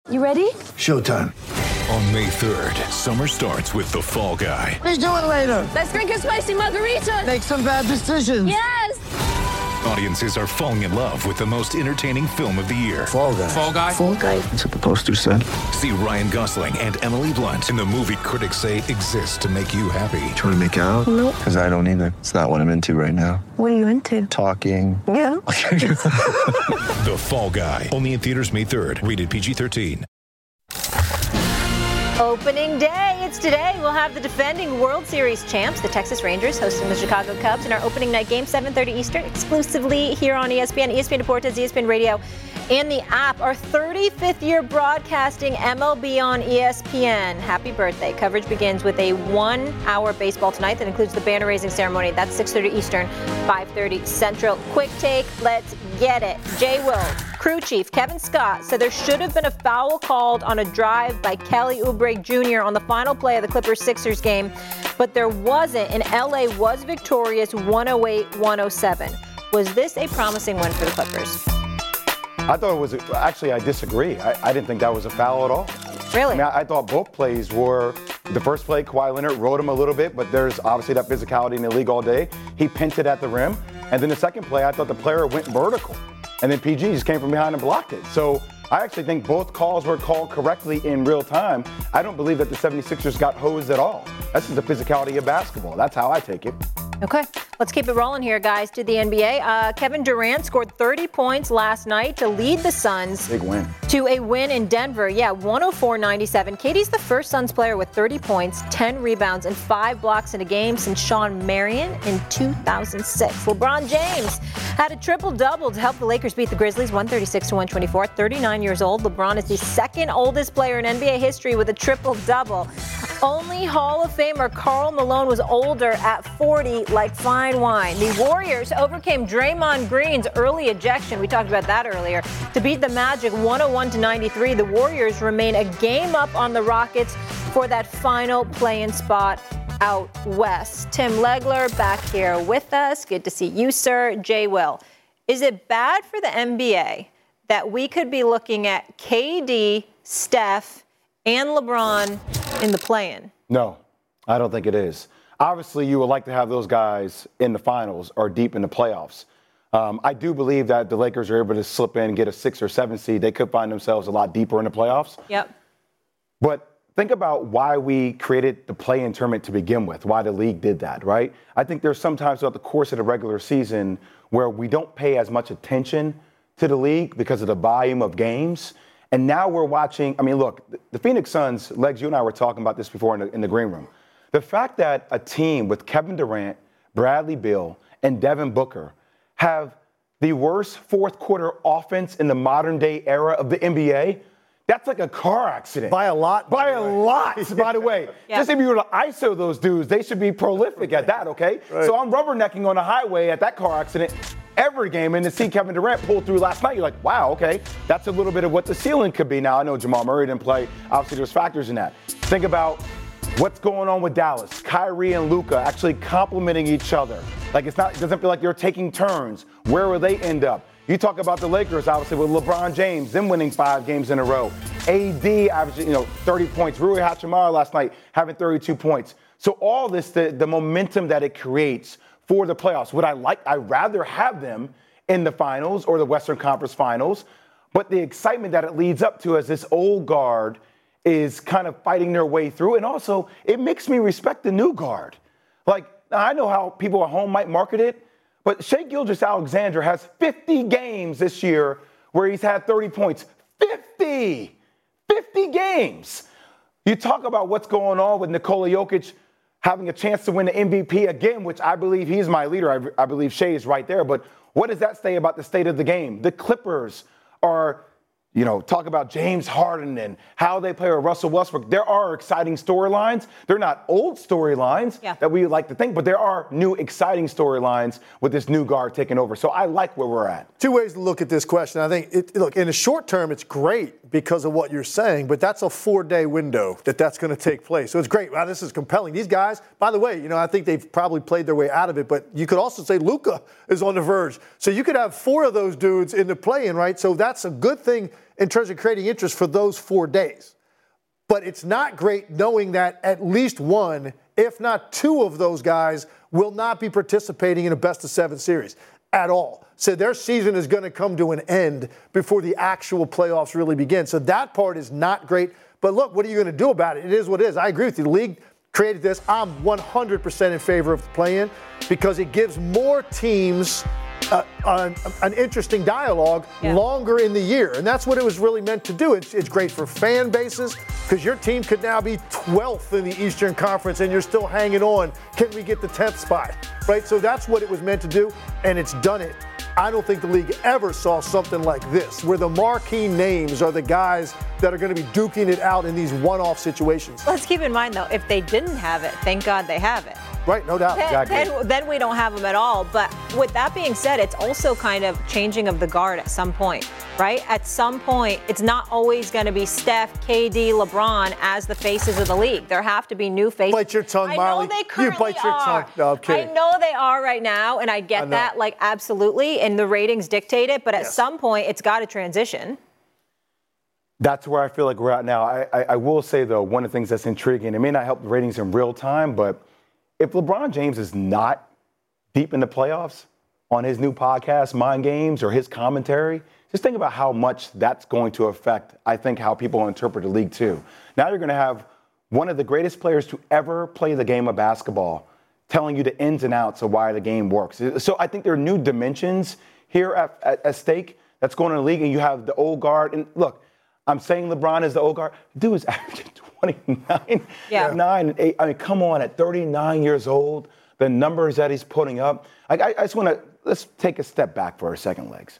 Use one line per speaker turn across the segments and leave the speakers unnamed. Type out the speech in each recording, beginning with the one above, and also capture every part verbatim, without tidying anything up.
You ready?
Showtime.
On May third, summer starts with The Fall Guy.
Let's do it later.
Let's drink a spicy margarita.
Make some bad decisions.
Yes.
Audiences are falling in love with the most entertaining film of the year.
Fall Guy.
Fall Guy?
Fall Guy.
That's what the poster said.
See Ryan Gosling and Emily Blunt in the movie critics say exists to make you happy.
Trying to make it out?
Nope.
Because I don't either. It's not what I'm into right now.
What are you into?
Talking.
Yeah.
The Fall Guy. Only in theaters May third. Rated P G thirteen.
Opening day, it's today. We'll have the defending World Series champs, the Texas Rangers, hosting the Chicago Cubs in our opening night game, seven thirty Eastern, exclusively here on E S P N, E S P N Deportes, E S P N Radio, and the app. Our thirty-fifth year broadcasting M L B on E S P N. Happy birthday. Coverage begins with a one-hour baseball tonight that includes the banner raising ceremony. That's six thirty Eastern, five thirty Central. Quick take, let's get it. Jay Will, crew chief Kevin Scott, said there should have been a foul called on a drive by Kelly Oubre Junior on the final play of the Clippers-Sixers game, but there wasn't, and L A was victorious one oh eight one oh seven. Was this a promising win for the Clippers?
I thought it was, actually, I disagree. I, I didn't think that was a foul at all.
Really?
I mean, I, I thought both plays were, the first play, Kawhi Leonard rode him a little bit, but there's obviously that physicality in the league all day. He pinted at the rim. And then the second play, I thought the player went vertical. And then P G just came from behind and blocked it. So I actually think both calls were called correctly in real time. I don't believe that the seventy-sixers got hosed at all. That's just the physicality of basketball. That's how I take it.
Okay, let's keep it rolling here, guys, to the N B A. Uh, Kevin Durant scored thirty points last night to lead the Suns
Big win.
to a win in Denver. Yeah, one oh four ninety-seven. K D's the first Suns player with thirty points, ten rebounds, and five blocks in a game since Sean Marion in two thousand six. LeBron James had a triple-double to help the Lakers beat the Grizzlies one thirty-six to one twenty-four. thirty-nine years old, LeBron is the second oldest player in N B A history with a triple-double. Only Hall of Famer Karl Malone was older at forty, like fine wine. The Warriors overcame Draymond Green's early ejection, we talked about that earlier, to beat the Magic one oh one to ninety-three. The Warriors remain a game up on the Rockets for that final play-in spot out west. Tim Legler back here with us. Good to see you, sir. Jay Will, is it bad for the N B A that we could be looking at K D, Steph, and LeBron in the play-in?
No, I don't think it is. Obviously, you would like to have those guys in the finals or deep in the playoffs. Um, I do believe that the Lakers are able to slip in and get a six or seven seed. They could find themselves a lot deeper in the playoffs.
Yep.
But think about why we created the play-in tournament to begin with, why the league did that, right? I think there's sometimes throughout the course of the regular season where we don't pay as much attention to the league because of the volume of games. And now we're watching, I mean, look, the Phoenix Suns, Legs, you and I were talking about this before in the, in the green room. The fact that a team with Kevin Durant, Bradley Beal, and Devin Booker have the worst fourth quarter offense in the modern day era of the N B A, that's like a car accident.
By a lot.
By a lot, by the way.
Yeah.
Just if you were to I S O those dudes, they should be prolific at that, okay?
Right.
So I'm rubbernecking on the highway at that car accident every game, and to see Kevin Durant pull through last night, you're like, wow, okay, that's a little bit of what the ceiling could be. Now, I know Jamal Murray didn't play. Obviously, there's factors in that. Think about what's going on with Dallas. Kyrie and Luka actually complementing each other. Like, it's not, it doesn't feel like you're taking turns. Where will they end up? You talk about the Lakers, obviously, with LeBron James, them winning five games in a row. A D, averaging, you know, thirty points. Rui Hachimura last night having thirty-two points. So all this, the, the momentum that it creates for the playoffs. Would I like, I'd rather have them in the finals or the Western Conference Finals, but the excitement that it leads up to as this old guard is kind of fighting their way through. And also, it makes me respect the new guard. Like, I know how people at home might market it, but Shai Gilgeous-Alexander has fifty games this year where he's had thirty points. fifty! fifty games! You talk about what's going on with Nikola Jokic having a chance to win the M V P again, which I believe he's my leader. I, I believe Shai is right there. But what does that say about the state of the game? The Clippers are, you know, talk about James Harden and how they play with Russell Westbrook. There are exciting storylines. They're not old storylines
yeah.
that we like to think, but there are new exciting storylines with this new guard taking over. So I like where we're at.
Two ways to look at this question. I think, it, look, in the short term, it's great because of what you're saying, but that's a four-day window that that's going to take place. So it's great. Wow, this is compelling. These guys, by the way, you know, I think they've probably played their way out of it, but you could also say Luka is on the verge. So you could have four of those dudes in the play-in, right? So that's a good thing in terms of creating interest for those four days. But it's not great knowing that at least one, if not two of those guys will not be participating in a best of seven series at all. So their season is going to come to an end before the actual playoffs really begin. So that part is not great. But look, what are you going to do about it? It is what it is. I agree with you. The league created this. I'm one hundred percent in favor of the play-in because it gives more teams Uh, an, an interesting dialogue yeah. longer in the year. And that's what it was really meant to do. It's, it's great for fan bases because your team could now be twelfth in the Eastern Conference and you're still hanging on. Can we get the tenth spot? Right? So that's what it was meant to do, and it's done it. I don't think the league ever saw something like this, where the marquee names are the guys that are going to be duking it out in these one-off situations.
Let's keep in mind, though, if they didn't have it, thank God they have it.
Right, no doubt.
Then,
exactly.
then, then we don't have them at all. But with that being said, it's also kind of changing of the guard at some point, right? At some point, it's not always going to be Steph, K D, LeBron as the faces of the league. There have to be new faces.
Bite your tongue,
I
Molly.
know they currently
you bite your
are.
tongue. No, I'm kidding.
I know they are right now, and I get
I
that, like, absolutely, and the ratings dictate it. But at
yes.
some point, it's got to transition.
That's where I feel like we're at now. I, I, I will say, though, one of the things that's intriguing, it may not help the ratings in real time, but if LeBron James is not deep in the playoffs on his new podcast, Mind Games, or his commentary, just think about how much that's going to affect, I think, how people interpret the league, too. Now you're going to have one of the greatest players to ever play the game of basketball telling you the ins and outs of why the game works. So I think there are new dimensions here at, at, at stake that's going on in the league, and you have the old guard. And look, I'm saying LeBron is the old guard. Dude is averaging twenty-nine,
yeah.
nine, and eight. I mean, come on, at thirty-nine years old, the numbers that he's putting up. I, I, I just want to, let's take a step back for a second, Legs.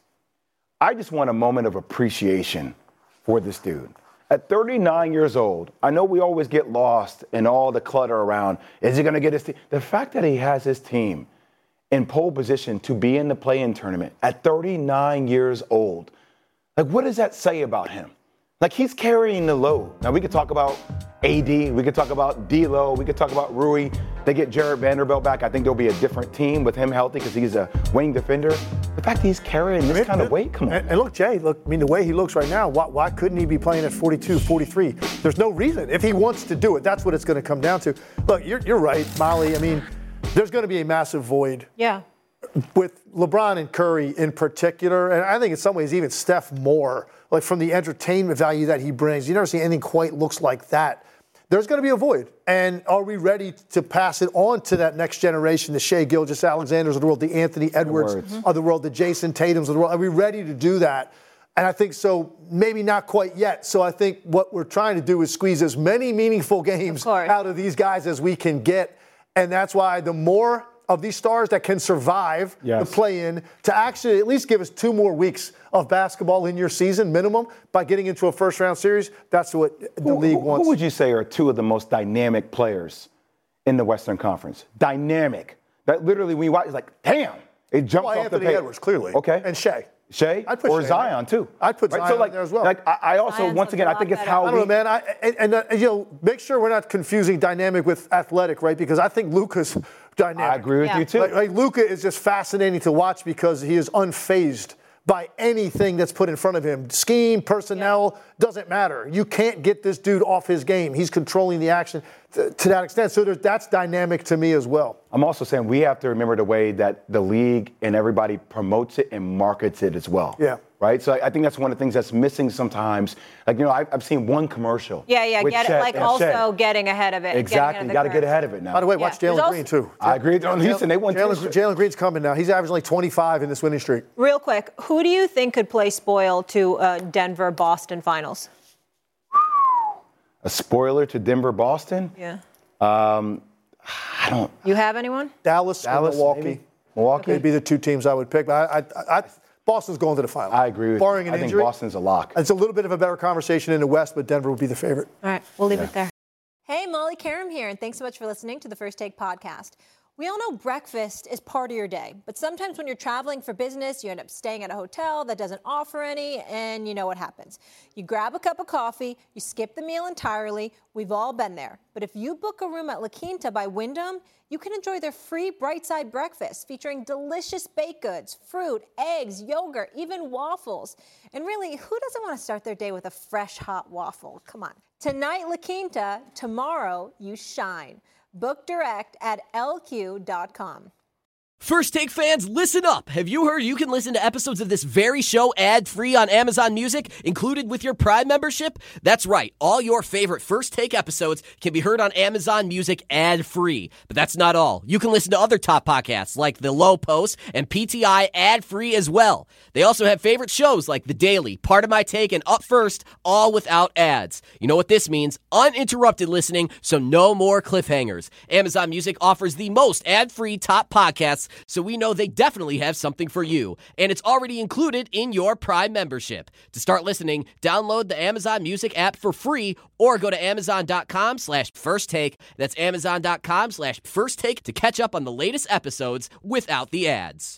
I just want a moment of appreciation for this dude. At thirty-nine years old, I know we always get lost in all the clutter around. Is he going to get his team? The fact that he has his team in pole position to be in the play-in tournament at thirty-nine years old, like, what does that say about him? Like, he's carrying the load. Now, we could talk about A D. We could talk about D'Lo. We could talk about Rui. They get Jared Vanderbilt back. I think there'll be a different team with him healthy because he's a wing defender. The fact that he's carrying this I mean, kind of weight, come on.
And, and look, Jay, look, I mean, the way he looks right now, why, why couldn't he be playing at forty-two, forty-three? There's no reason. If he wants to do it, that's what it's going to come down to. Look, you're, you're right, Molly. I mean, there's going to be a massive void.
Yeah.
With LeBron and Curry in particular, and I think in some ways even Steph more, like from the entertainment value that he brings. You never see anything quite looks like that. There's going to be a void. And are we ready to pass it on to that next generation, the Shai Gilgeous-Alexanders of the world, the Anthony Edwards mm-hmm. of the world, the Jason Tatums of the world? Are we ready to do that? And I think so, maybe not quite yet. So I think what we're trying to do is squeeze as many meaningful games out of these guys as we can get. And that's why the more of these stars that can survive yes. the play-in to actually at least give us two more weeks of basketball in your season minimum by getting into a first-round series, that's what the
who,
league
who,
wants.
Who would you say are two of the most dynamic players in the Western Conference? Dynamic. That literally, when you watch, it's like, damn, it jumps
well,
off
Anthony
the page.
Edwards, clearly.
Okay.
And Shai.
Shai
I'd put
or
Shai
Zion, too.
I'd put
right?
Zion
so like,
there as well.
Like, I, I also,
Zion's
once again, I think it's how
I
we...
don't know, man. I, and, and uh, you know, make sure we're not confusing dynamic with athletic, right? Because I think Luka's dynamic.
I agree with
yeah.
you, too.
Like, like Luka is just fascinating to watch because he is unfazed by anything that's put in front of him. Scheme, personnel, yeah. doesn't matter. You can't get this dude off his game. He's controlling the action to, to that extent. So that's dynamic to me as well.
I'm also saying we have to remember the way that the league and everybody promotes it and markets it as well.
Yeah.
Right? So I think that's one of the things that's missing sometimes. Like, you know, I've, I've seen one commercial.
Yeah, yeah, get it, like also
Shai.
getting ahead of it.
Exactly. Got to get ahead of it now.
By the way, watch
yeah.
Jalen Green, too.
I agree. On Houston, they won
Jalen, Jalen Green's coming now. He's averaging like twenty-five in this winning streak.
Real quick, who do you think could play spoil to uh, Denver-Boston finals?
A spoiler to Denver-Boston?
Yeah.
Um, I don't.
You have anyone?
Dallas,
Dallas
or Milwaukee.
Maybe? Milwaukee?
They'd be the two teams I would pick. But I, I, I, Boston's going to the final.
I agree with
Barring
you.
an
I
injury.
think Boston's a lock.
It's a little bit of a better conversation in the West, but Denver would be the favorite.
All right, we'll leave
yeah.
it there. Hey, Molly Karam here, and thanks so much for listening to the First Take podcast. We all know breakfast is part of your day, but sometimes when you're traveling for business, you end up staying at a hotel that doesn't offer any, and you know what happens. You grab a cup of coffee, you skip the meal entirely. We've all been there. But if you book a room at La Quinta by Wyndham, you can enjoy their free Bright Side breakfast featuring delicious baked goods, fruit, eggs, yogurt, even waffles. And really, who doesn't want to start their day with a fresh, hot waffle? Come on. Tonight, La Quinta. Tomorrow, you shine. Book direct at L Q dot com.
First Take fans, listen up. Have you heard you can listen to episodes of this very show ad-free on Amazon Music, included with your Prime membership? That's right. All your favorite First Take episodes can be heard on Amazon Music ad-free. But that's not all. You can listen to other top podcasts like The Low Post and P T I ad-free as well. They also have favorite shows like The Daily, Part of My Take, and Up First, all without ads. You know what this means? Uninterrupted listening, so no more cliffhangers. Amazon Music offers the most ad-free top podcasts, so we know they definitely have something for you. And it's already included in your Prime membership. To start listening, download the Amazon Music app for free or go to amazon.com slash first take. That's amazon.com slash first take to catch up on the latest episodes without the ads.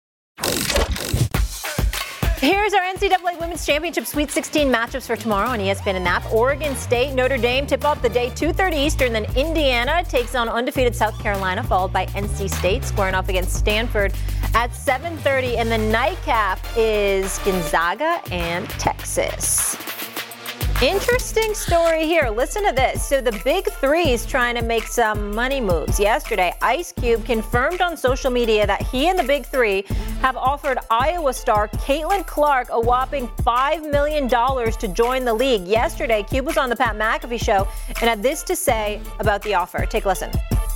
Here's our N C double A Women's Championship Sweet sixteen matchups for tomorrow on E S P N and N A P. Oregon State, Notre Dame tip off the day two thirty Eastern. Then Indiana takes on undefeated South Carolina, followed by N C State squaring off against Stanford at seven thirty. And the nightcap is Gonzaga and Texas. Interesting story here. Listen to this. So the big three is trying to make some money moves. Yesterday, Ice Cube confirmed on social media that he and the big three have offered Iowa star Caitlin Clark a whopping five million dollars to join the league. Yesterday, Cube was on the Pat McAfee show and had this to say about the offer. Take a listen.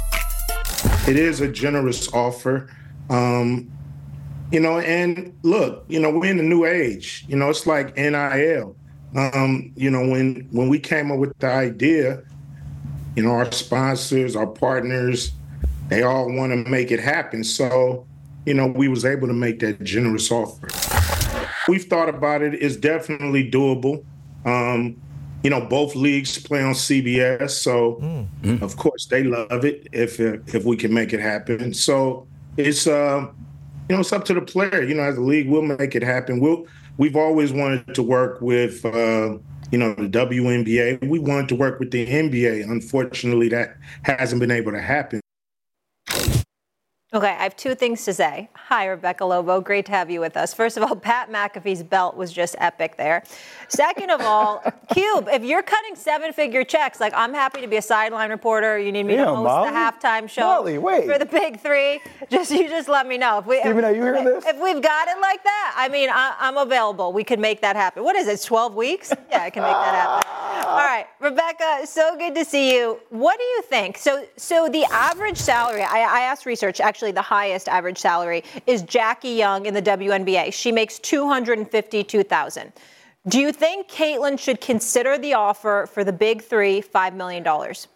It is a generous offer. Um, you know, and look, you know, we're in a new age. You know, it's like N I L. Um, you know, when when we came up with the idea, you know, our sponsors, our partners, they all want to make it happen. So, you know, we was able to make that generous offer. We've thought about it. It's definitely doable. Um, you know, both leagues play on C B S, so mm. of course they love it if if we can make it happen. So it's uh, you know, it's up to the player. You know, as a league, we'll make it happen. We'll. We've always wanted to work with, uh, you know, the W N B A. We wanted to work with the N B A. Unfortunately, that hasn't been able to happen.
Okay, I have two things to say. Hi, Rebecca Lobo. Great to have you with us. First of all, Pat McAfee's belt was just epic there. Second of all, Cube, if you're cutting seven-figure checks, like I'm happy to be a sideline reporter. You need me yeah, to host Molly? the halftime show
Molly, wait.
for the big three. Just you just let me know. If we,
Stephen,
if,
are you hearing this?
If we've got it like that, I mean, I, I'm available. We could make that happen. What is it, twelve weeks? Yeah, I can make that happen. All right, Rebecca, so good to see you. What do you think? So, so the average salary, I, I asked research, actually the highest average salary is Jackie Young in the W N B A. She makes two hundred fifty-two thousand dollars. Do you think Caitlin should consider the offer for the big three, five million dollars?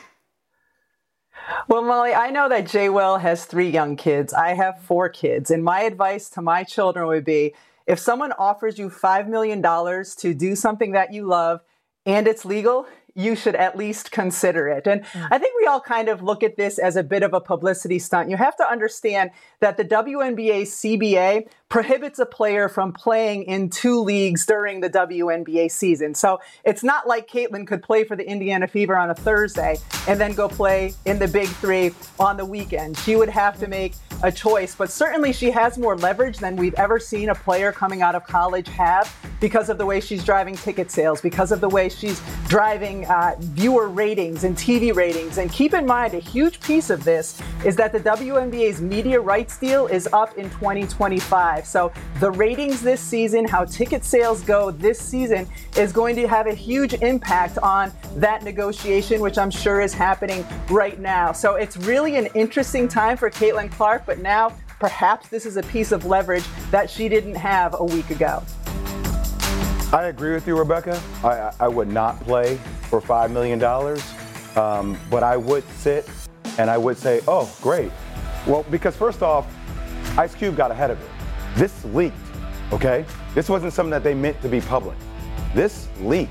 Well, Molly, I know that Jay Will has three young kids. I have four kids. And my advice to my children would be, if someone offers you five million dollars to do something that you love and it's legal, you should at least consider it. And mm. I think we all kind of look at this as a bit of a publicity stunt. You have to understand that the W N B A C B A prohibits a player from playing in two leagues during the W N B A season. So it's not like Caitlin could play for the Indiana Fever on a Thursday and then go play in the Big Three on the weekend. She would have to make a choice, but certainly she has more leverage than we've ever seen a player coming out of college have because of the way she's driving ticket sales, because of the way she's driving uh, viewer ratings and T V ratings. And keep in mind, a huge piece of this is that the W N B A's media rights deal is up in twenty twenty-five. So the ratings this season, how ticket sales go this season, is going to have a huge impact on that negotiation, which I'm sure is happening right now. So it's really an interesting time for Caitlin Clark, but now perhaps this is a piece of leverage that she didn't have a week ago.
I agree with you, Rebecca. I, I would not play for five million dollars, um, but I would sit and I would say, oh, great. Well, because first off, Ice Cube got ahead of it. This leaked, okay? This wasn't something that they meant to be public. This leaked.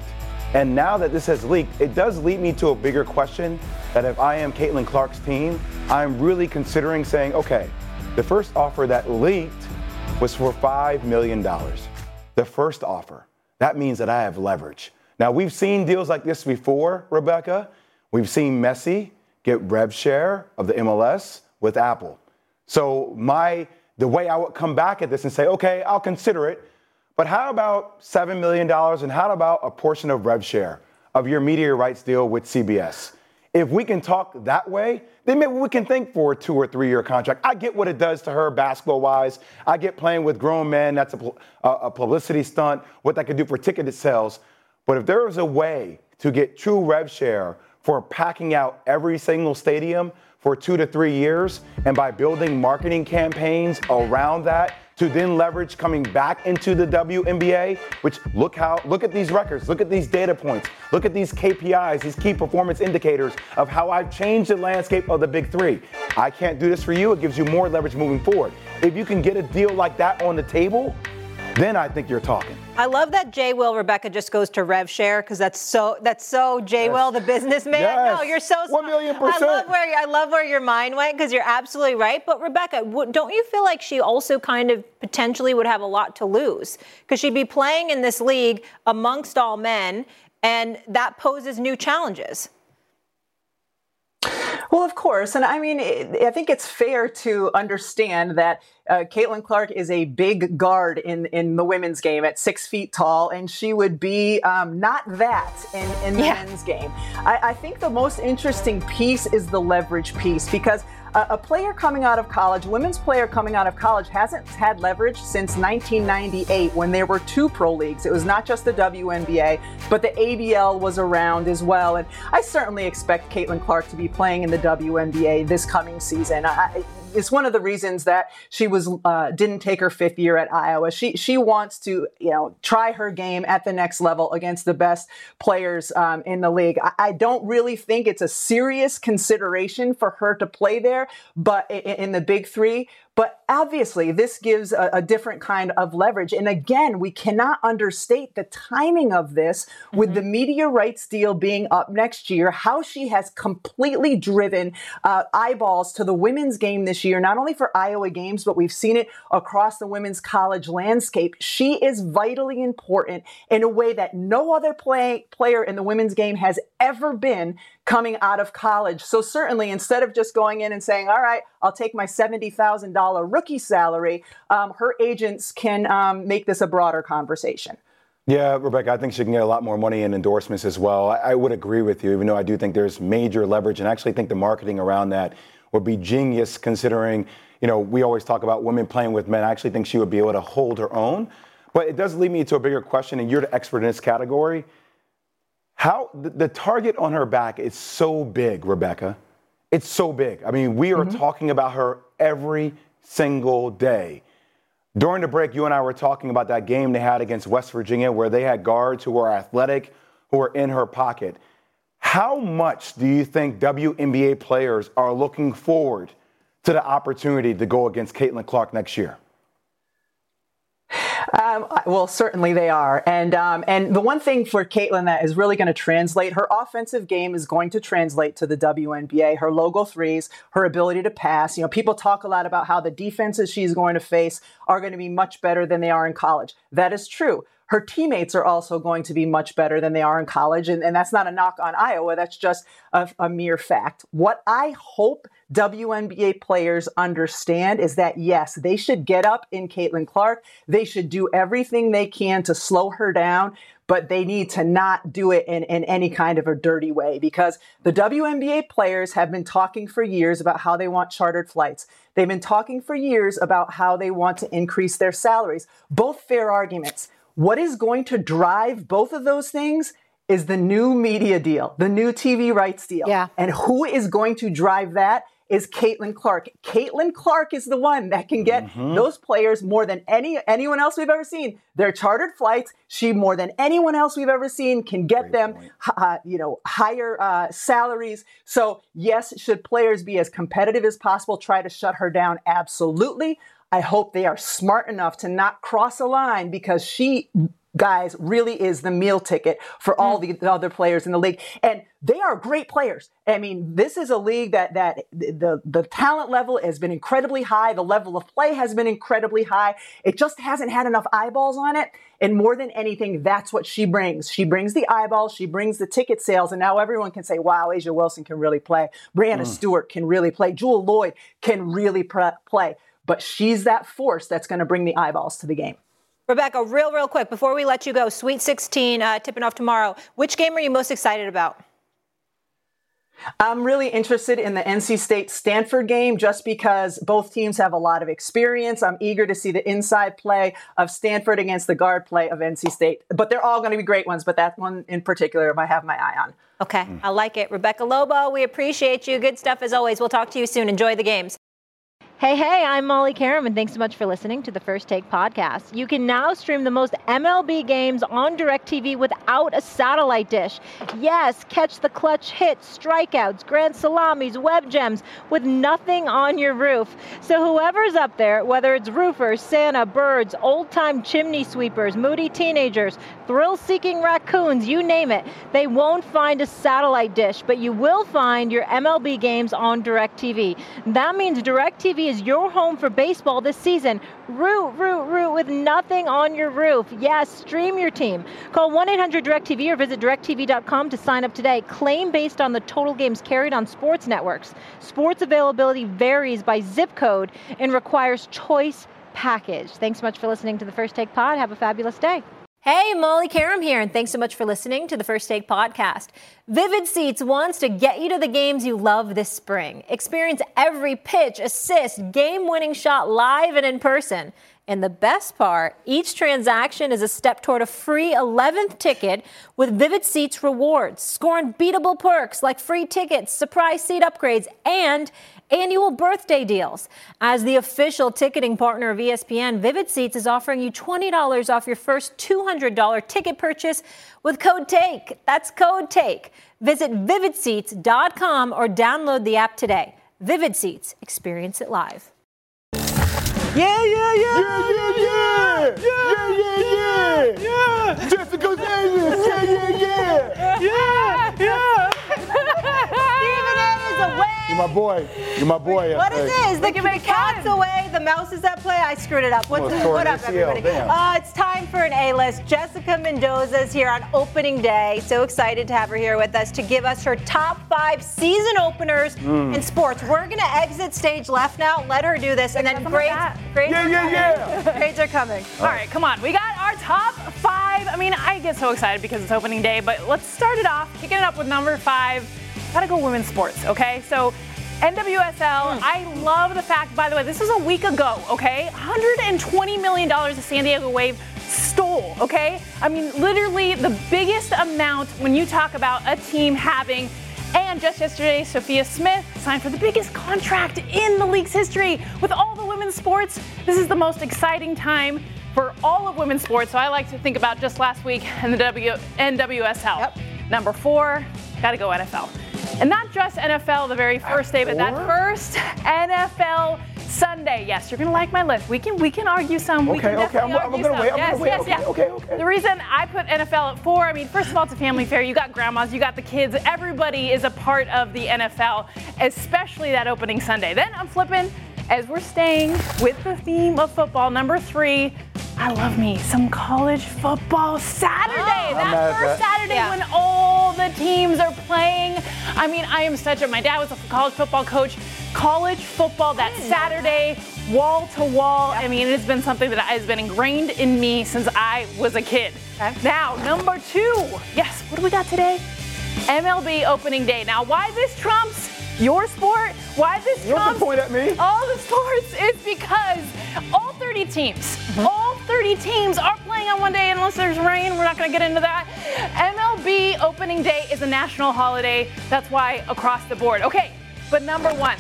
And now that this has leaked, it does lead me to a bigger question that if I am Caitlin Clark's team, I'm really considering saying, okay, the first offer that leaked was for five million dollars. The first offer. That means that I have leverage. Now, we've seen deals like this before, Rebecca. We've seen Messi get rev share of the M L S with Apple. So my the way I would come back at this and say, okay, I'll consider it, but how about seven million dollars and how about a portion of rev share of your media rights deal with C B S? If we can talk that way, then maybe we can think for a two or three year contract. I get what it does to her basketball wise. I get playing with grown men. That's a, a publicity stunt, what that could do for ticket sales. But if there is a way to get true rev share for packing out every single stadium for two to three years, and by building marketing campaigns around that to then leverage coming back into the W N B A, which look how look at these records, look at these data points, look at these K P Is, these key performance indicators of how I've changed the landscape of the big three. I can't do this for you. It gives you more leverage moving forward. If you can get a deal like that on the table, then I think you're talking.
I love that J. Will Rebecca just goes to rev share because that's so that's so J. Yes. Will the businessman.
Yes.
No, you're so
one million percent.
I love where I love where your mind went because you're absolutely right. But Rebecca, don't you feel like she also kind of potentially would have a lot to lose because she'd be playing in this league amongst all men, and that poses new challenges?
Well, of course. And I mean, I think it's fair to understand that uh, Caitlin Clark is a big guard in, in the women's game at six feet tall, and she would be um, not that in, in the yeah. men's game. I, I think the most interesting piece is the leverage piece because a, a player coming out of college, a women's player coming out of college hasn't had leverage since nineteen ninety-eight when there were two pro leagues. It was not just the W N B A, but the A B L was around as well. And I certainly expect Caitlin Clark to be playing in the W N B A this coming season. I, it's one of the reasons that she was uh, didn't take her fifth year at Iowa. She she wants to you know try her game at the next level against the best players um, in the league. I, I don't really think it's a serious consideration for her to play there, but in, in the big three. But obviously, this gives a, a different kind of leverage. And again, we cannot understate the timing of this with mm-hmm. the media rights deal being up next year, how she has completely driven uh, eyeballs to the women's game this year, not only for Iowa games, but we've seen it across the women's college landscape. She is vitally important in a way that no other play, player in the women's game has ever been coming out of college. So certainly, instead of just going in and saying, all right, I'll take my seventy thousand dollars rookie salary, um, her agents can um, make this a broader conversation.
Yeah, Rebecca, I think she can get a lot more money in endorsements as well. I, I would agree with you, even though I do think there's major leverage, and I actually think the marketing around that would be genius considering, you know, we always talk about women playing with men. I actually think she would be able to hold her own. But it does lead me to a bigger question, and you're the expert in this category. How the, the target on her back is so big, Rebecca. It's so big. I mean, we are mm-hmm. talking about her every single day. During the break, you and I were talking about that game they had against West Virginia where they had guards who were athletic, who were in her pocket. How much do you think W N B A players are looking forward to the opportunity to go against Caitlin Clark next year?
Um, well, certainly they are. And um, and the one thing for Caitlin that is really going to translate, her offensive game is going to translate to the W N B A. Her logo threes, her ability to pass. You know, people talk a lot about how the defenses she's going to face are going to be much better than they are in college. That is true. Her teammates are also going to be much better than they are in college. And, and that's not a knock on Iowa. That's just a, a mere fact. What I hope W N B A players understand is that, yes, they should get up in Caitlin Clark. They should do everything they can to slow her down, but they need to not do it in, in any kind of a dirty way because the W N B A players have been talking for years about how they want chartered flights. They've been talking for years about how they want to increase their salaries. Both fair arguments. What is going to drive both of those things is the new media deal, the new T V rights deal.
Yeah.
And who is going to drive that is Caitlin Clark. Caitlin Clark is the one that can get mm-hmm. those players more than any anyone else we've ever seen. Their chartered flights, she more than anyone else we've ever seen can get Great them, uh, you know, higher uh, salaries. So yes, should players be as competitive as possible, try to shut her down? Absolutely. I hope they are smart enough to not cross a line because she guys really is the meal ticket for all the other players in the league. And they are great players. I mean, this is a league that that the, the talent level has been incredibly high. The level of play has been incredibly high. It just hasn't had enough eyeballs on it. And more than anything, that's what she brings. She brings the eyeballs. She brings the ticket sales. And now everyone can say, wow, A'ja Wilson can really play. Brianna mm. Stewart can really play. Jewell Loyd can really pr- play. But she's that force that's going to bring the eyeballs to the game.
Rebecca, real, real quick, before we let you go, Sweet sixteen uh, tipping off tomorrow. Which game are you most excited about?
I'm really interested in the N C State-Stanford game just because both teams have a lot of experience. I'm eager to see the inside play of Stanford against the guard play of N C State. But they're all going to be great ones, but that one in particular I have my eye on.
Okay, I like it. Rebecca Lobo, we appreciate you. Good stuff as always. We'll talk to you soon. Enjoy the games. Hey, hey, I'm Molly Karam, and thanks so much for listening to the First Take podcast. You can now stream the most M L B games on DirecTV without a satellite dish. Yes, catch the clutch hits, strikeouts, grand salamis, web gems with nothing on your roof. So whoever's up there, whether it's roofers, Santa, birds, old-time chimney sweepers, moody teenagers, thrill-seeking raccoons, you name it, they won't find a satellite dish, but you will find your M L B games on DirecTV. That means DirecTV is your home for baseball this season. Root, root, root with nothing on your roof. Yes, stream your team. Call one eight hundred direct T V or visit direct T V dot com to sign up today. Claim based on the total games carried on sports networks. Sports availability varies by zip code and requires choice package. Thanks so much for listening to the First Take Pod. Have a fabulous day. Hey, Molly Karam here, and thanks so much for listening to the First Take podcast. Vivid Seats wants to get you to the games you love this spring. Experience every pitch, assist, game-winning shot live and in person. And the best part, each transaction is a step toward a free eleventh ticket with Vivid Seats rewards. Score unbeatable perks like free tickets, surprise seat upgrades, and annual birthday deals. As the official ticketing partner of E S P N, Vivid Seats is offering you twenty dollars off your first two hundred dollars ticket purchase with code TAKE. That's code TAKE. Visit vivid seats dot com or download the app today. Vivid Seats. Experience it live.
Yeah, yeah, yeah, yeah, yeah, yeah, yeah, yeah, yeah, yeah. Jessica Davis, yeah, yeah, yeah, yeah, yeah.
Stephen A is away.
You're my boy. You're my boy.
What is this? The, the cat's away. The mouse is at play. I screwed it up. What's
well,
what up, everybody? Uh, it's time for an A-list. Jessica Mendoza is here on opening day. So excited to have her here with us to give us her top five season openers mm. in sports. We're going to exit stage left now. Let her do this. And then grades, grades,
yeah, yeah, yeah.
grades are coming.
All right, come on. We got our top five. I mean, I get so excited because it's opening day, but let's start it off, kicking it up with number five. Gotta go women's sports, okay? So N W S L, mm. I love the fact, by the way, this was a week ago, okay? one hundred twenty million dollars the San Diego Wave stole, okay? I mean, literally the biggest amount when you talk about a team having. And just yesterday, Sophia Smith signed for the biggest contract in the league's history with all the women's sports. This is the most exciting time for all of women's sports. So I like to think about just last week in the w- N W S L. Yep. Number four, gotta go N F L. And not just N F L the very first day, but that first N F L Sunday. Yes, you're gonna like my list. We can we can argue some. We
okay,
can
okay, I'm, I'm gonna some. wait. I'm
yes,
gonna wait.
Yes,
okay,
yes.
okay, okay.
The reason I put N F L at four, I mean, first of all, it's a family fair. You got grandmas, you got the kids. Everybody is a part of the N F L, especially that opening Sunday. Then I'm flipping, as we're staying with the theme of football. Number three. I love me some college football Saturday. Oh, that first that. Saturday yeah. when all the teams are playing. I mean, I am such a, my dad was a college football coach. College football that Saturday, that. wall to wall. Yep. I mean, it's been something that has been ingrained in me since I was a kid. Okay. Now, number two. Yes, what do we got today? M L B opening day. Now, why this trumps your sport? Why this
you
trumps
point at me?
all the sports? Is because all thirty teams, mm-hmm. all thirty teams are playing on one day unless there's rain. We're not going to get into that. M L B opening day is a national holiday. That's why across the board. Okay, but number one.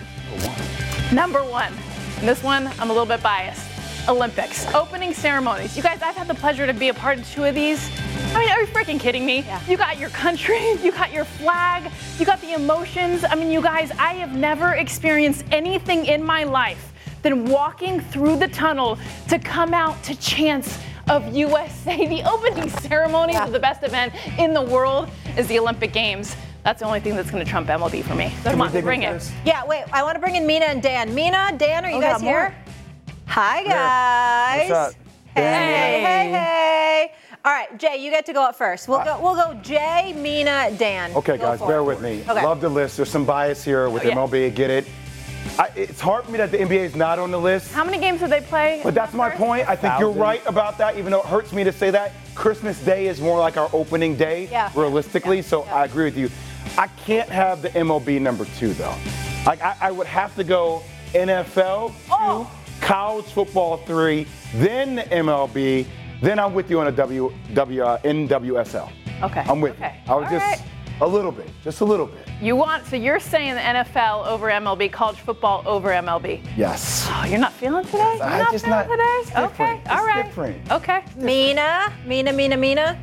Number one. And this one, I'm a little bit biased. Olympics. Opening ceremonies. You guys, I've had the pleasure to be a part of two of these. I mean, are you freaking kidding me? Yeah. You got your country, you got your flag, you got the emotions. I mean, you guys, I have never experienced anything in my life than walking through the tunnel to come out to chants of U S A. The opening ceremonies
Yeah.
of the best event in the world is the Olympic Games. That's the only thing that's going to trump M L B for me. So come on, bring it.
Yeah, wait, I want to bring in Mina and Dan. Mina, Dan, are you
Oh,
guys
got more?
here? Hi, guys.
What's up?
Hey,
Dan,
hey, hey. All right, Jay, you get to go up first. We'll go. We'll go. Jay, Mina, Dan.
Okay,
Go
guys,
for
bear
it.
with me.
Okay.
Love the list. There's some bias here with
Oh, yeah.
M L B. Get it. I, it's hard for me that the N B A is not on the list.
How many games did they play?
But that's my point. I think you're
Thousand.
right about that, even though it hurts me to say that. Christmas Day is more like our opening day,
Yeah.
realistically, so I agree with you. I can't have the M L B number two, though. Like, I, I would have to go N F L two,
Oh.
college football three, then the M L B, then I'm with you on a W, W, uh, N W S L.
Okay.
I'm with
Okay.
you. I was
All
just
right.
a little bit, just a little bit.
You want, so you're saying the N F L over M L B, college football over M L B.
Yes.
Oh, you're not feeling today? You're
I
not
just
feeling
not-
today?
it's different.
Okay,
It's
all right.
different.
Okay.
Mina, Mina, Mina, Mina.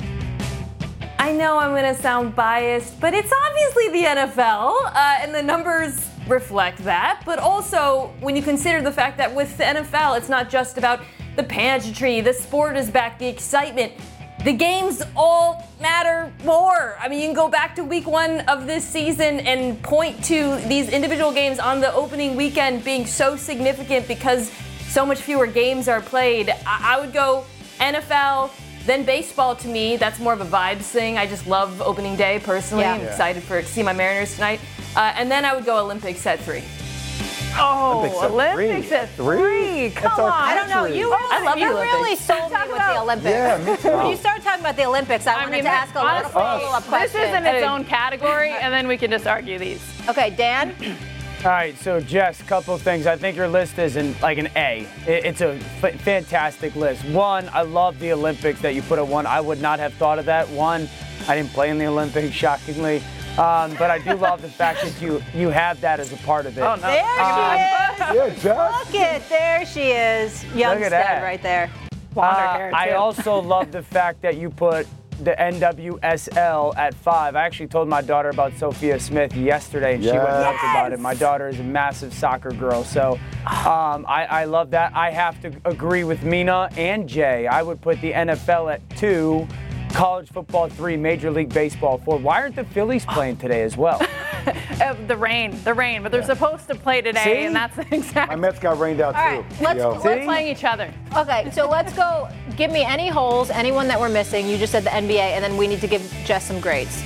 I know I'm going to sound biased, but it's obviously the N F L, uh, and the numbers reflect that. But also, when you consider the fact that with the N F L, it's not just about the pageantry, the sport is back, the excitement. The games all matter more. I mean, you can go back to week one of this season and point to these individual games on the opening weekend being so significant because so much fewer games are played. I, I would go N F L, then baseball to me. That's more of a vibes thing. I just love opening day personally.
Yeah.
I'm
Yeah.
excited for to see my Mariners tonight. Uh, and then I would go Olympics at three.
Oh,
Olympics at
Olympics
three.
at
Three?
three. Come
That's our
on.
I don't know. You really,
I love
you
the
really
Olympics.
sold me with the Olympics.
Yeah, me too.
When you started talking about the Olympics, I,
I
wanted
mean,
to ask a lot of
honestly,
follow-up
this
questions.
is in its own category, and then we can just argue these.
Okay, Dan.
All right, so Jess, couple of things. I think your list is an, like an A. It, it's a f- fantastic list. One, I love the Olympics that you put at one. I would not have thought of that. One, I didn't play in the Olympics, shockingly. Um, but I do love the fact that you you have that as a part of it.
Oh, no.
There she is.
Yeah, Jess.
Look it. There she is. Youngstead
that.
right there.
Blonde
Uh,
hair,
I
too.
also love the fact that you put the N W S L at five. I actually told my daughter about Sophia Smith yesterday, and she went
Yes.
nuts about it. My daughter is a massive soccer girl, so um, I, I love that. I have to agree with Mina and Jay. I would put the N F L at two, college football three, Major League Baseball four. Why aren't the Phillies playing today as well?
Uh, the rain, the rain, but they're supposed to play today,
See?
and that's the exact.
My Mets got rained out,
All right,
too.
let's-
Yo.
let's-
We're playing each other.
Okay, so let's go. Give me any holes, anyone that we're missing. You just said the N B A, and then we need to give Jess some grades.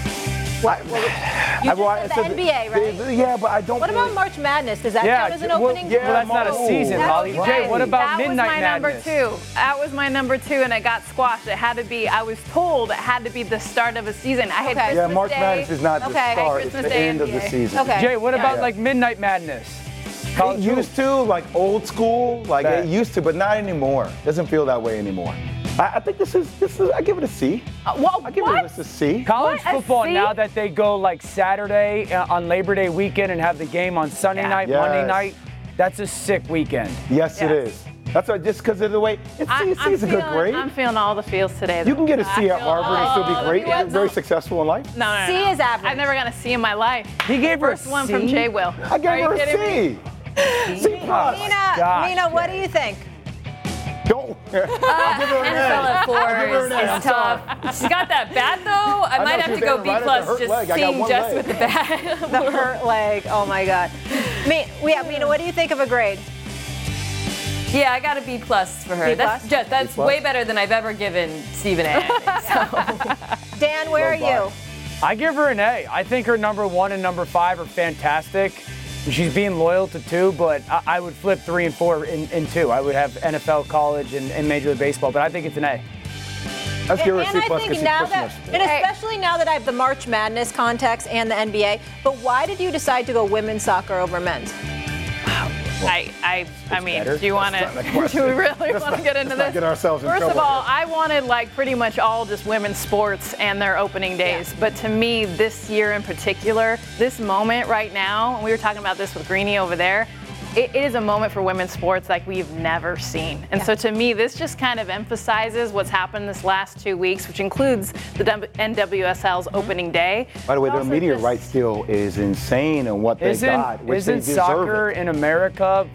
What? what you just
I- well, I
said the
said
N B A, right?
the- yeah, but I don't.
What
really-
about March Madness? Does that
Yeah,
count as an
well,
opening?
yeah,
well, that's not a
Mo-
season,
That
Molly.
was
Jay, what about
that
Midnight
was my
Madness?
number two. That was my number two, and it got squashed. It had to be. I was told it had to be the start of a season. I had
Okay.
Christmas
Yeah, March
Day.
Madness is not the
Okay.
start. It's
Christmas
the
Day
end of the
N B A.
season.
Okay.
Jay, what about
Yeah.
like Midnight Madness?
It used to, like old school, like
Bet.
it used to, but not anymore. Doesn't feel that way anymore. I, I think this is this is. I give it a C.
Uh, wha-
I give
what?
it a C.
College
What, a
football,
C?
now that they go like Saturday uh, on Labor Day weekend and have the game on Sunday
Yeah.
night,
Yes.
Monday night, that's a sick weekend.
Yes, it
Yes.
is. That's right. Just because of the way it's
I,
C, C
I'm
is a good
feeling-
grade.
I'm feeling all the feels today.
You can get a
I
C at
feel
Harvard and still
all
be
the
great.
feels.
You're very successful in life.
No, no, no,
C
no.
is average.
I've never gotten a C in my life.
He gave her a
First one
C?
from Jay Will.
I gave
Are you
her a
kidding me?
C. C plus.
Mina,
gosh,
Mina, what do you think?
Don't. I'll give her an
N F L at
A.
four
I'll give her
is,
an A. I'm
is tough. She's got that bat though. I,
know,
might have
she's
to go
there
B
right at the
plus
hurt
just
leg. I got
seeing
one
Jess
leg.
with the bat.
The hurt leg. Oh my God. Me, yeah, Mina, what do you think of a grade?
Yeah, I got a B plus for her.
B
That's
plus?
just that's
B plus?
way better than I've ever given Stephen A. So.
Dan, where are
Low bar.
you?
I give her an A. I think her number one and number five are fantastic. She's being loyal to two, but I, I would flip three and four in, in two. I would have N F L, college, and, and Major League Baseball, but I think it's an A.
Let's give her a
and
C
I
plus
think
because she's
now
pushing
that,
us.
and especially now that I have the March Madness context and the N B A, but why did you decide to go women's soccer over men's?
I, I, I mean,
better.
do you want
That's not the
to?
question.
Do we really
Let's
want to
not-
get into
let's not
this?
get ourselves in
First of
trouble
all,
here.
I wanted like pretty much all just women's sports and their opening days. But to me, this year in particular, this moment right now, and we were talking about this with Greenie over there. It, it is a moment for women's sports like we've never seen. And so to me, this just kind of emphasizes what's happened this last two weeks, which includes the N W S L's opening day.
By the way,
But
their
also
media
just-
rights deal is insane and what they
Isn't,
got, which
isn't
they deserve
soccer
it.
in America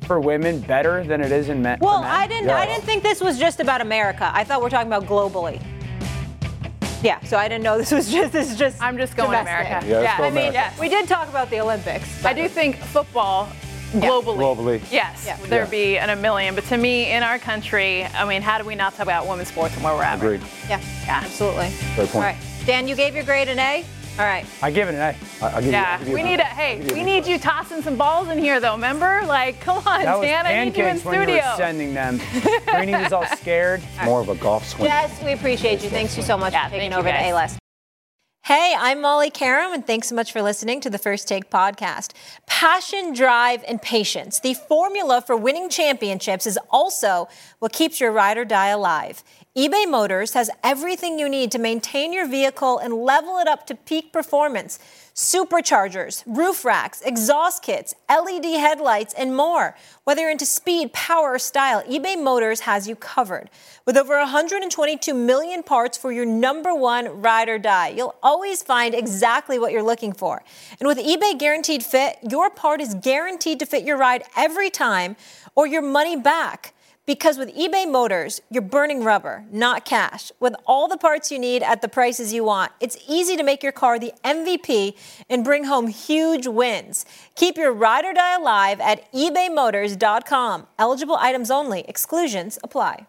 for women better than it is in men?
Well,
men?
I didn't.
Yes.
I didn't think this was just about America. I thought we we're talking about globally. Yeah, so I didn't know this was just. This is just.
I'm just going
domestic.
America.
Yeah, let's
yeah
go
I mean,
America.
yes.
We did talk about the Olympics.
I do think football. Globally.
Globally.
Yes,
Yeah.
there'd
Yeah.
be in a million. But to me, in our country, I mean, how do we not talk about women's sports and where we're at?
Agreed.
Yeah, yeah, absolutely.
Great point.
All right, Dan, you gave your grade an A. All right.
I give it an A.
I, I'll give
Yeah,
you, I'll give
we
you
need a, hey, we need you tossing some balls in here though, remember? Like, come on,
That was
Dan, I need you in
pancakes when you
studio.
were sending them. Greeny was all scared.
more of a golf swing.
Yes, we appreciate you. Thanks you so much
Yeah,
for taking
thank you,
over the
guys.
A-List. Hey, I'm Molly Karam, and thanks so much for listening to the First Take podcast. Passion, drive, and patience. The formula for winning championships is also what keeps your ride or die alive. eBay Motors has everything you need to maintain your vehicle and level it up to peak performance. Superchargers, roof racks, exhaust kits, L E D headlights, and more. Whether you're into speed, power, or style, eBay Motors has you covered. With over one hundred twenty-two million parts for your number one ride or die, you'll always find exactly what you're looking for. And with eBay Guaranteed Fit, your part is guaranteed to fit your ride every time or your money back. Because with eBay Motors, you're burning rubber, not cash. With all the parts you need at the prices you want, it's easy to make your car the M V P and bring home huge wins. Keep your ride or die alive at ebay motors dot com. Eligible items only. Exclusions apply.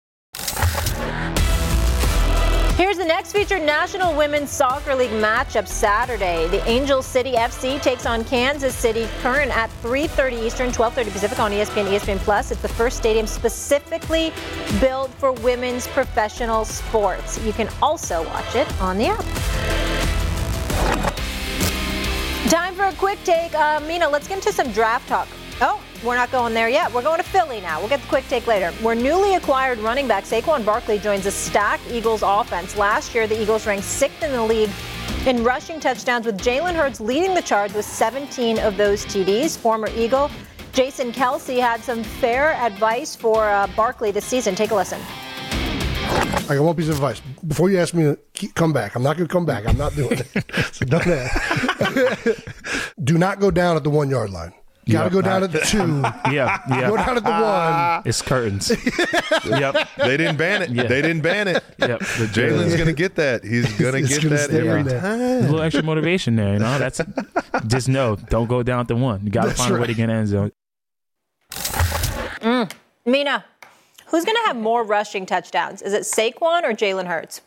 Here's the next featured National Women's Soccer League matchup Saturday. The Angel City F C takes on Kansas City Current at three thirty Eastern, twelve thirty Pacific on E S P N, E S P N Plus. It's the first stadium specifically built for women's professional sports. You can also watch it on the app. Time for a quick take. Uh, Mina, let's get into some draft talk. Oh, we're not going there yet. We're going to Philly now. We'll get the quick take later. Where newly acquired running back Saquon Barkley joins a stacked Eagles offense. Last year, the Eagles ranked sixth in the league in rushing touchdowns, with Jalen Hurts leading the charge with seventeen of those T Ds. Former Eagle Jason Kelsey had some fair advice for uh, Barkley this season. Take a listen.
I got one piece of advice. Before you ask me to keep, come back, I'm not going to come back. I'm not doing it. So don't ask. Do not go down at the one yard line. You got to
Yep.
go down at the two.
Yeah, yeah.
Go down at the one.
It's curtains. Yep.
They didn't ban it.
Yeah.
They didn't ban it.
Yep.
Jalen's going to get that. He's going to
It's
get
gonna
that
stay
every
in there.
A
time.
little extra motivation there, you know. That's just know, don't go down at the one. You got to
That's
find a way
right.
to get in the end zone.
Mm. Mina, who's going to have more rushing touchdowns? Is it Saquon or Jalen Hurts?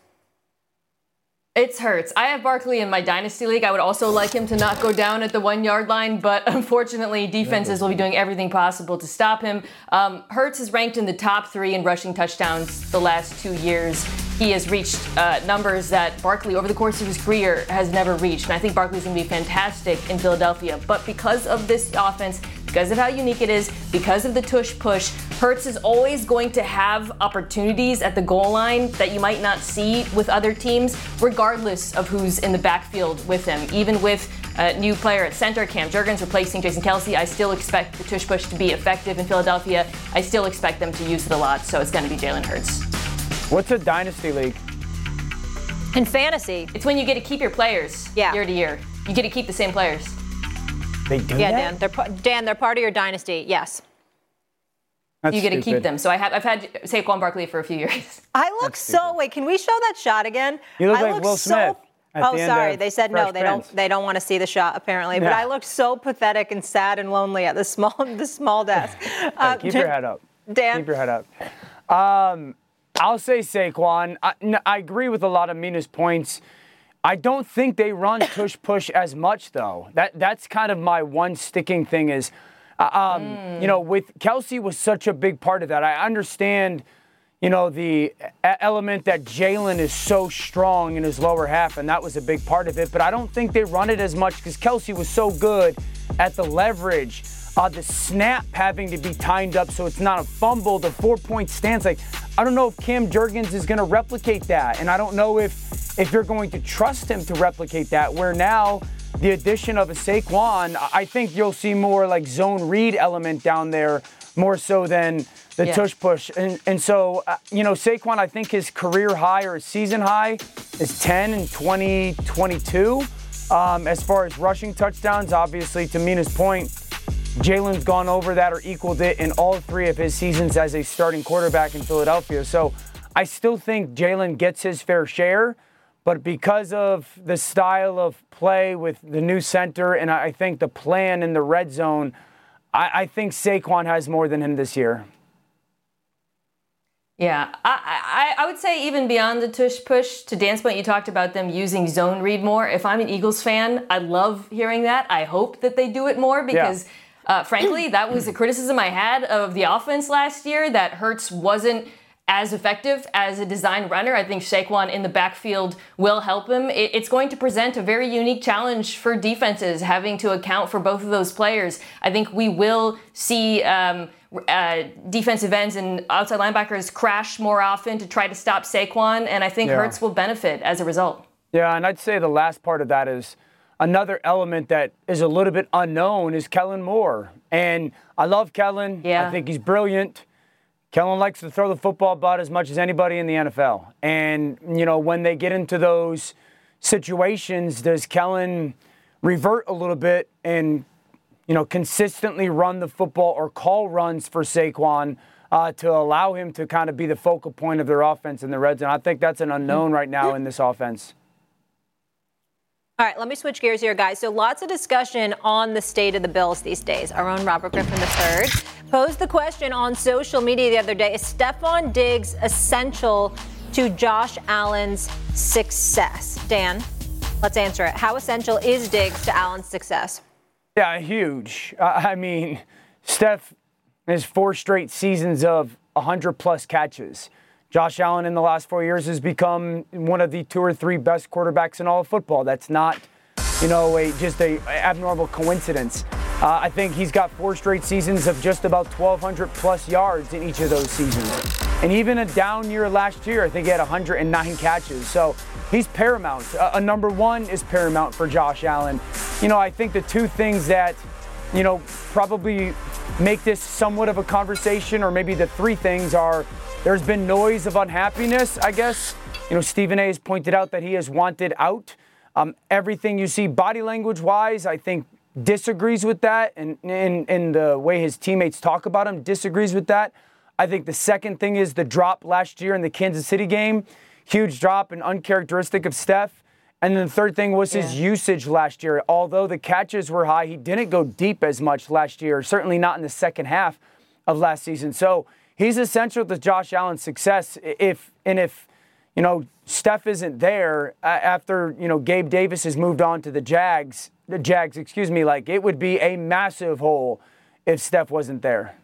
It's Hurts. I have Barkley in my Dynasty League. I would also like him to not go down at the one-yard line, but unfortunately, defenses will be doing everything possible to stop him. Um, Hurts is ranked in the top three in rushing touchdowns the last two years. He has reached uh, numbers that Barkley, over the course of his career, has never reached. And I think Barkley's going to be fantastic in Philadelphia. But because of this offense, because of how unique it is, because of the tush push, Hurts is always going to have opportunities at the goal line that you might not see with other teams, regardless of who's in the backfield with him. Even with a new player at center, Cam Jurgens replacing Jason Kelsey, I still expect the tush push to be effective in Philadelphia. I still expect them to use it a lot, so it's going to be Jalen Hurts.
What's a Dynasty League?
In fantasy.
It's when you get to keep your players
Yeah.
year to year. You get to keep the same players.
They do
Yeah,
that?
Dan. They're pa- Dan, they're part of your dynasty. Yes.
That's
you get to
stupid.
keep them. So I have I've had Saquon Barkley for a few years.
I look so. Wait, can we show that shot again?
You look
I
like
look
Will
so,
Smith at
Oh,
the end
sorry.
of
They said no.
Fresh
They
Prince.
don't. They don't want to see the shot apparently. But
Yeah.
I looked so pathetic and sad and lonely at the small, the small desk. Uh,
Hey, keep your head up.
Dan.
Keep your head up. Um, I'll say Saquon. I, n- I agree with a lot of Mina's points. I don't think they run tush push as much though. That that's kind of my one sticking thing is, uh, um,
Mm.
you know, with Kelsey was such a big part of that. I understand, you know, the e- element that Jalen is so strong in his lower half, and that was a big part of it. But I don't think they run it as much because Kelsey was so good at the leverage. Uh, the snap having to be timed up so it's not a fumble, the four-point stance. Like, I don't know if Cam Jurgens is going to replicate that, and I don't know if if you're going to trust him to replicate that, where now the addition of a Saquon, I think you'll see more like zone read element down there, more so than the
Yeah.
tush push. And, and so, uh, you know, Saquon, I think his career high or his season high is ten in twenty twenty-two. Um, as far as rushing touchdowns, obviously, to Mina's point, Jalen's gone over that or equaled it in all three of his seasons as a starting quarterback in Philadelphia. So I still think Jalen gets his fair share, but because of the style of play with the new center and I think the plan in the red zone, I, I think Saquon has more than him this year.
Yeah, I, I I would say even beyond the tush push, to Dan's point, you talked about them using zone read more. If I'm an Eagles fan, I love hearing that. I hope that they do it more because, yeah. uh, frankly, that was a criticism I had of the offense last year, that Hurts wasn't as effective as a design runner. I think Saquon in the backfield will help him. It, it's going to present a very unique challenge for defenses, having to account for both of those players. I think we will see um, uh, defensive ends and outside linebackers crash more often to try to stop Saquon, and I think
yeah.
Hurts will benefit as a result.
Yeah, and I'd say the last part of that is another element that is a little bit unknown is Kellen Moore. And I love Kellen.
Yeah.
I think he's brilliant. Kellen likes to throw the football about as much as anybody in the N F L. And, you know, when they get into those situations, does Kellen revert a little bit and, you know, consistently run the football or call runs for Saquon uh, to allow him to kind of be the focal point of their offense in the red zone? I think that's an unknown right now in this offense.
All right, let me switch gears here, guys. So lots of discussion on the state of the Bills these days. Our own Robert Griffin the third posed the question on social media the other day, is Stefon Diggs essential to Josh Allen's success? Dan, let's answer it. How essential is Diggs to Allen's success?
Yeah, huge. Uh, I mean, Steph has four straight seasons of one hundred plus catches. Josh Allen in the last four years has become one of the two or three best quarterbacks in all of football. That's not, you know, a, just a abnormal coincidence. Uh, I think he's got four straight seasons of just about twelve hundred plus yards in each of those seasons. And even a down year last year, I think he had one hundred nine catches. So he's paramount. A, a number one is paramount for Josh Allen. You know, I think the two things that, you know, probably make this somewhat of a conversation, or maybe the three things are, there's been noise of unhappiness, I guess. You know, Stephen A has pointed out that he has wanted out. Um, everything you see body language-wise, I think, disagrees with that. And in, in the way his teammates talk about him, disagrees with that. I think the second thing is the drop last year in the Kansas City game. Huge drop and uncharacteristic of Steph. And then the third thing was his yeah. usage last year. Although the catches were high, he didn't go deep as much last year, certainly not in the second half of last season. So he's essential to Josh Allen's success. If and if, you know, Steph isn't there after, you know, Gabe Davis has moved on to the Jags, the Jags, excuse me, like it would be a massive hole if Steph wasn't there.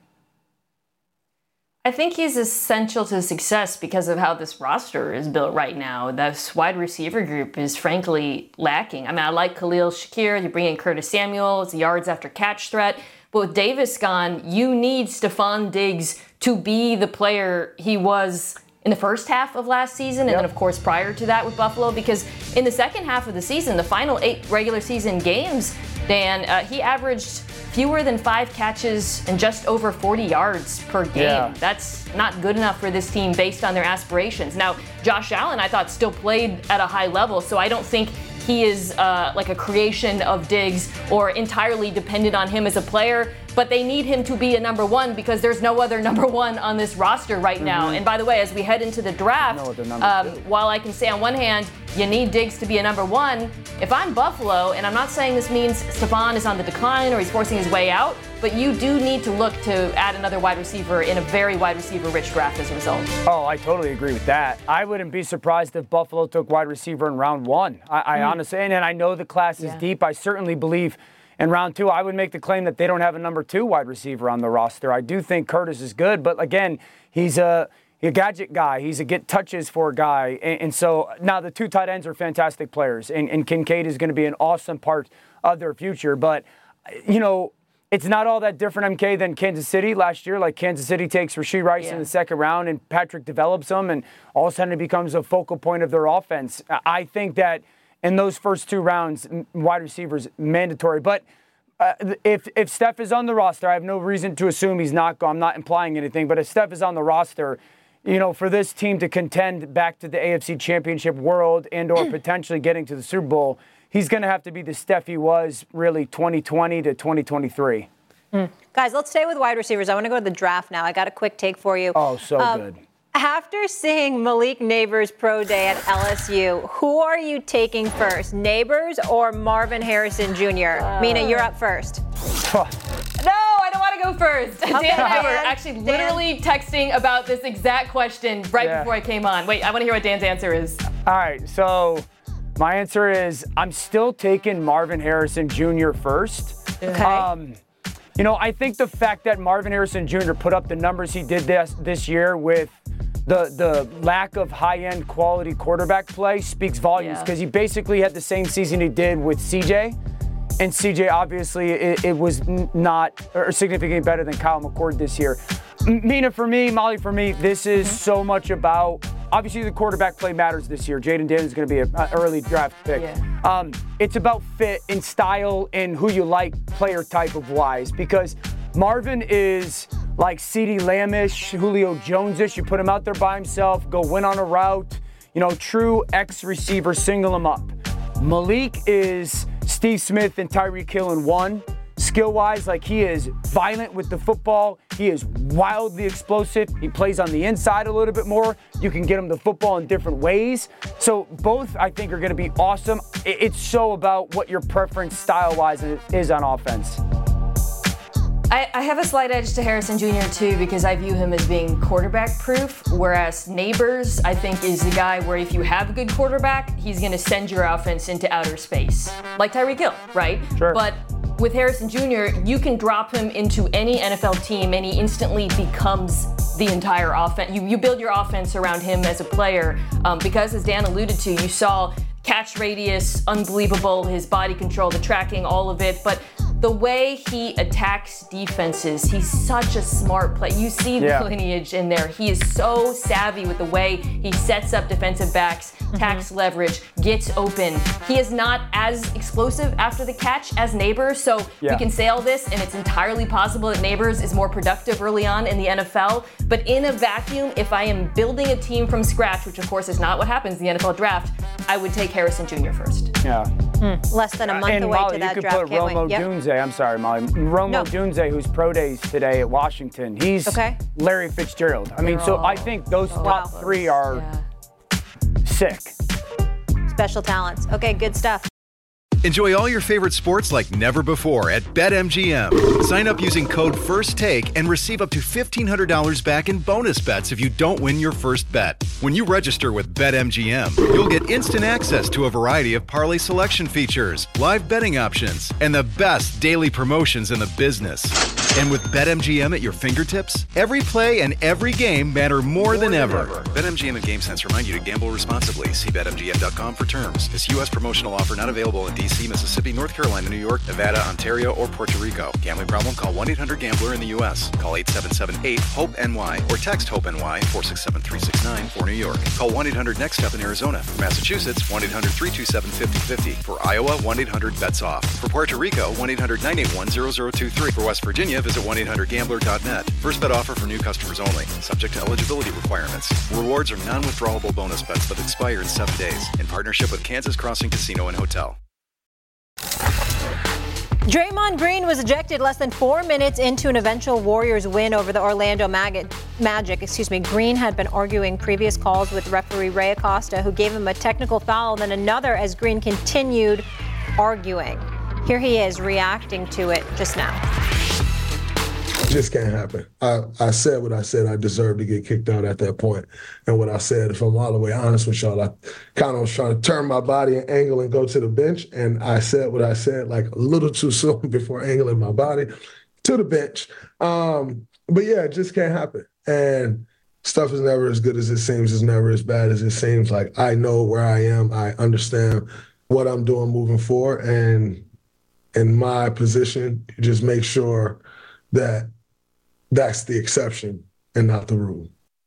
I think he's essential to success because of how this roster is built right now. This wide receiver group is frankly lacking. I mean, I like Khalil Shakir. You bring in Curtis Samuel. It's a yards after catch threat. But with Davis gone, you need Stefon Diggs to be the player he was in the first half of last season, and yep. then, of course, prior to that with Buffalo, because in the second half of the season, the final eight regular season games, Dan, uh, he averaged fewer than five catches and just over forty yards per game. Yeah. That's not good enough for this team based on their aspirations. Now, Josh Allen, I thought, still played at a high level, so I don't think he is uh, like a creation of Diggs or entirely dependent on him as a player, but they need him to be a number one because there's no other number one on this roster right mm-hmm. now. And by the way, as we head into the draft, um, while I can say on one hand, you need Diggs to be a number one, if I'm Buffalo, and I'm not saying this means Stefon is on the decline or he's forcing his way out, but you do need to look to add another wide receiver in a very wide receiver-rich draft as a result.
Oh, I totally agree with that. I wouldn't be surprised if Buffalo took wide receiver in round one. I, I mm. honestly, and, and I know the class is yeah. deep. I certainly believe in round two, I would make the claim that they don't have a number two wide receiver on the roster. I do think Curtis is good, but again, he's a, a gadget guy. He's a get touches for guy. And, and so now the two tight ends are fantastic players, and, and Kincaid is going to be an awesome part of their future. But, you know, it's not all that different, M K, than Kansas City last year. Like Kansas City takes Rashee Rice yeah. in the second round, and Patrick develops him, and all of a sudden it becomes a focal point of their offense. I think that in those first two rounds, wide receivers mandatory. But uh, if if Steph is on the roster, I have no reason to assume he's not. I'm not implying anything, but if Steph is on the roster, you know, for this team to contend back to the A F C Championship World and or potentially getting to the Super Bowl, he's going to have to be the Steph he was really twenty twenty to twenty twenty-three.
Mm. Guys, let's stay with wide receivers. I want to go to the draft now. I got a quick take for you.
Oh, so
um,
good.
After seeing Malik Neighbors' pro day at L S U, who are you taking first, Neighbors or Marvin Harrison Junior? Uh, Mina, you're up first.
No, I don't want to go first.
Okay,
Dan and I
Dan.
were actually
Dan.
literally texting about this exact question right
Yeah.
before I came on. Wait, I want to hear what Dan's answer is.
All right, so my answer is I'm still taking Marvin Harrison Junior first.
Okay.
Um, you know, I think the fact that Marvin Harrison Junior put up the numbers he did this this year with the the lack of high-end quality quarterback play speaks volumes because
Yeah.
he basically had the same season he did with C J. And C J, obviously, it, it was n- not or significantly better than Kyle McCord this year. M- Mina, for me, Molly, for me, this is
Mm-hmm.
so much about, obviously, the quarterback play matters this year. Jaden Daniels is going to be an early draft pick.
Yeah.
Um, it's about fit and style and who you like player type of wise because Marvin is like CeeDee Lamb-ish, Julio Jones-ish. You put him out there by himself, go win on a route. You know, true X-receiver, single him up. Malik is Steve Smith and Tyreek Hill in one. Skill-wise, like he is violent with the football. He is wildly explosive. He plays on the inside a little bit more. You can get him the football in different ways. So both, I think, are going to be awesome. It's so about what your preference style-wise is on offense.
I, I have a slight edge to Harrison Junior too because I view him as being quarterback proof, whereas Neighbors I think is the guy where if you have a good quarterback, he's going to send your offense into outer space, like Tyreek Hill, right?
Sure.
But with Harrison Junior, you can drop him into any N F L team and he instantly becomes the entire offense. You, you build your offense around him as a player um, because, as Dan alluded to, you saw catch radius, unbelievable, his body control, the tracking, all of it. But the way he attacks defenses, he's such a smart player. You see the
Yeah.
lineage in there. He is so savvy with the way he sets up defensive backs, tax leverage, gets open. He is not as explosive after the catch as Neighbors, so
Yeah.
we can say all this, and it's entirely possible that Neighbors is more productive early on in the N F L. But in a vacuum, if I am building a team from scratch, which of course is not what happens in the N F L draft, I would take Harrison Junior first.
Yeah.
Mm, less than a month
and
away
Molly,
to that
you could
draft.
put
Can't
Romo
wait. Yep.
Dunze. I'm sorry, Molly. Romo
No.
Dunze, who's pro days today at Washington. He's
Okay.
Larry Fitzgerald. I mean,
They're
so
all-
I think those
all
top
close.
three are
Yeah.
sick.
Special talents. Okay, good stuff.
Enjoy all your favorite sports like never before at BetMGM. Sign up using code FIRSTTAKE and receive up to fifteen hundred dollars back in bonus bets if you don't win your first bet. When you register with BetMGM, you'll get instant access to a variety of parlay selection features, live betting options, and the best daily promotions in the business. And with BetMGM at your fingertips, every play and every game matter more, than, ever. BetMGM and GameSense remind you to gamble responsibly. See Bet M G M dot com for terms. This U S promotional offer not available in D C, Mississippi, North Carolina, New York, Nevada, Ontario, or Puerto Rico. Gambling problem? Call one eight hundred gambler in the U S. Call eight seven seven eight hope N Y or text HOPE-NY four six seven three six nine for New York. Call one eight hundred next step in Arizona. For Massachusetts, one eight hundred three two seven five zero five zero. For Iowa, one eight hundred bets off. For Puerto Rico, one eight hundred nine eight one zero zero two three. For West Virginia, visit one eight hundred gambler dot net. First bet offer for new customers only. Subject to eligibility requirements. Rewards are non-withdrawable bonus bets that expire in seven days. In partnership with Kansas Crossing Casino and Hotel.
Draymond Green was ejected less than four minutes into an eventual Warriors win over the Orlando Mag- Magic. Excuse me. Green had been arguing previous calls with referee Ray Acosta, who gave him a technical foul, then another as Green continued arguing. Here he is reacting to it just now.
It just can't happen. I, I said what I said. I deserved to get kicked out at that point. And what I said, if I'm all the way honest with y'all, I kind of was trying to turn my body and angle and go to the bench. And I said what I said like a little too soon before angling my body to the bench. Um, but yeah, it just can't happen. And stuff is never as good as it seems. It's never as bad as it seems. Like I know where I am. I understand what I'm doing moving forward. And in my position, you just make sure that that's the exception and not the rule.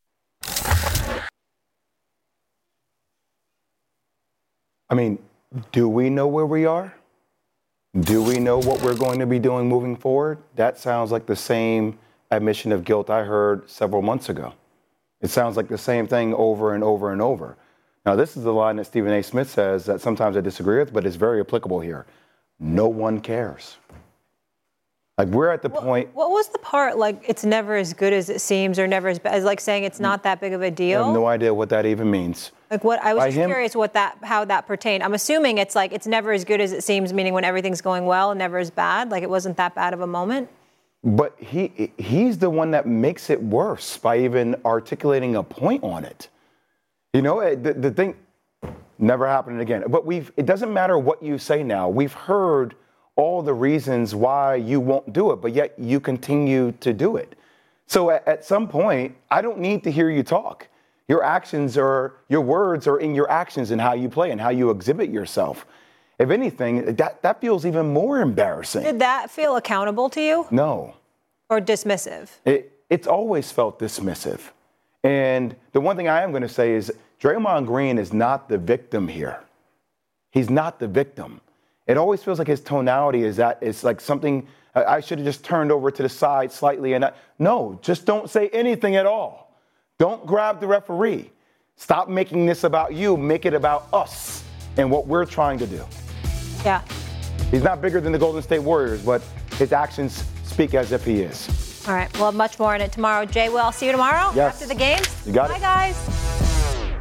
I mean, do we know where we are? Do we know what we're going to be doing moving forward? That sounds like the same admission of guilt I heard several months ago. It sounds like the same thing over and over and over. Now, this is the line that Stephen A. Smith says that sometimes I disagree with, but it's very applicable here. No one cares. Like we're at the point.
What was the part like? It's never as good as it seems, or never as bad as like saying it's not that big of a
I
deal.
have no idea what that even means.
Like what? I was
By
just
him-
curious what that, how that pertained. I'm assuming it's like it's never as good as it seems, meaning when everything's going well, and never as bad. Like it wasn't that bad of a moment.
But he he's the one that makes it worse by even articulating a point on it. You know, the, the thing never happened again. But we've it doesn't matter what you say now. We've heard all the reasons why you won't do it, but yet you continue to do it. So at, at some point, I don't need to hear you talk. Your actions are, your words are in your actions and how you play and how you exhibit yourself. If anything, that, that feels even more embarrassing.
Did that feel accountable to you,
No,
or dismissive?
it, it's always felt dismissive. And the one thing I am going to say is Draymond Green is not the victim here. He's not the victim. It always feels like his tonality is that it's like something I I should have just turned over to the side slightly. And I, no, just don't say anything at all. Don't grab the referee. Stop making this about you. Make it about us and what we're trying to do.
Yeah.
He's not bigger than the Golden State Warriors, but his actions speak as if he is.
All right. We'll have much more on it tomorrow. Jay, will see you tomorrow
Yes.
after the games.
You got
Bye,
it.
guys.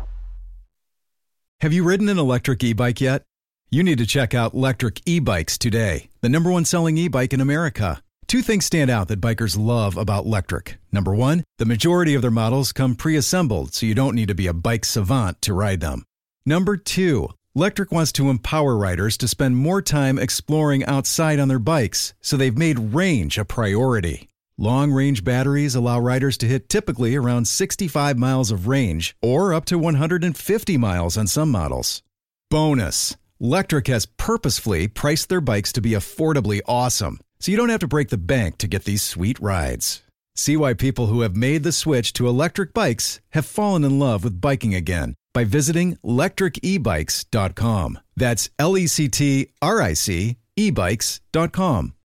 Have you ridden an electric e-bike yet? You need to check out Lectric E-Bikes today, the number one selling e-bike in America. Two things stand out that bikers love about Lectric. Number one, the majority of their models come pre-assembled, so you don't need to be a bike savant to ride them. Number two, Lectric wants to empower riders to spend more time exploring outside on their bikes, so they've made range a priority. Long-range batteries allow riders to hit typically around sixty-five miles of range, or up to one hundred fifty miles on some models. Bonus, Lectric has purposefully priced their bikes to be affordably awesome, so you don't have to break the bank to get these sweet rides. See why people who have made the switch to electric bikes have fallen in love with biking again by visiting lectric e bikes dot com. That's L E C T R I C e bikes dot com.